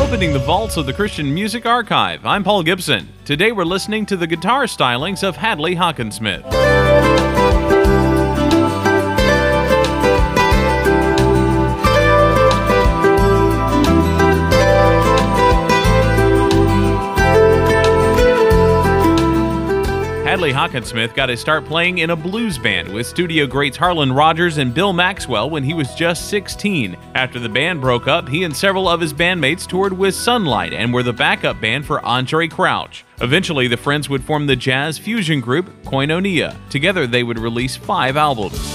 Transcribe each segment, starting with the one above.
Opening the vaults of the Christian Music Archive, I'm Paul Gibson. Today we're listening to the guitar stylings of Hadley Hawkinsmith. Hadley Hawkinsmith got his start playing in a blues band with studio greats Harlan Rogers and Bill Maxwell when he was just 16. After the band broke up, he and several of his bandmates toured with Sunlight and were the backup band for Andre Crouch. Eventually, the friends would form the jazz fusion group Koinonia. Together, they would release 5 albums.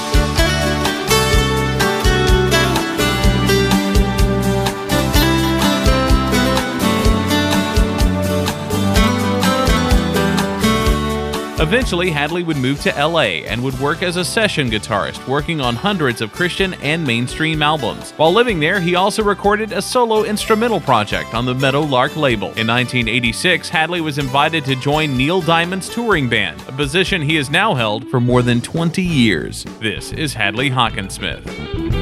Eventually, Hadley would move to LA and would work as a session guitarist, working on hundreds of Christian and mainstream albums. While living there, he also recorded a solo instrumental project on the Meadowlark label. In 1986, Hadley was invited to join Neil Diamond's touring band, a position he has now held for more than 20 years. This is Hadley Hawkinsmith.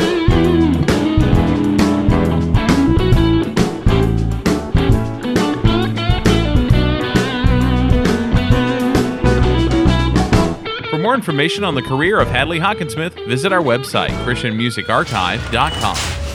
For more information on the career of Hadley Hawkinsmith, visit our website, ChristianMusicArchive.com.